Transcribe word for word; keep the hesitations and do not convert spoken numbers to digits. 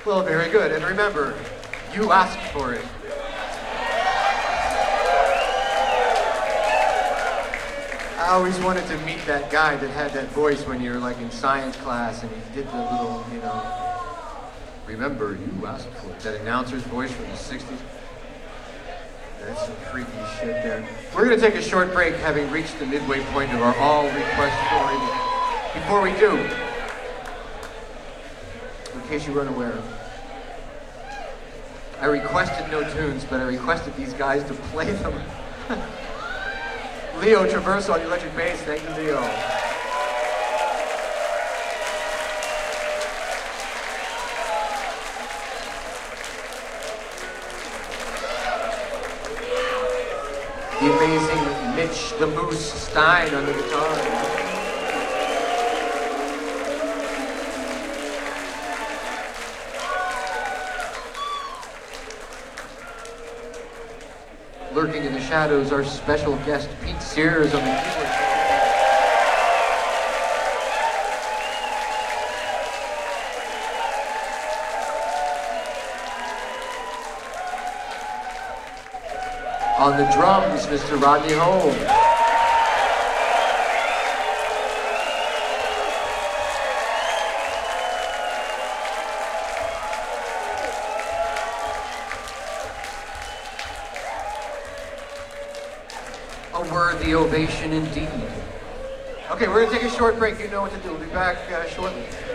Well, very good. And remember, you asked for it. I always wanted to meet that guy that had that voice when you were like in science class and he did the little, you know, remember, you asked for it. That announcer's voice from the sixties. That's some freaky shit there. We're going to take a short break, having reached the midway point of our all request story. Before we do, in case you weren't aware, I requested no tunes, but I requested these guys to play them. Leo Traverso on the electric bass. Thank you, Leo. The amazing Mitch the Moose Stein on the guitar. Lurking in the shadows, our special guest Pete Sears on the keyboard. On the drums, Mister Rodney Holmes. A worthy ovation indeed. Okay, we're going to take a short break. You know what to do. We'll be back uh, shortly.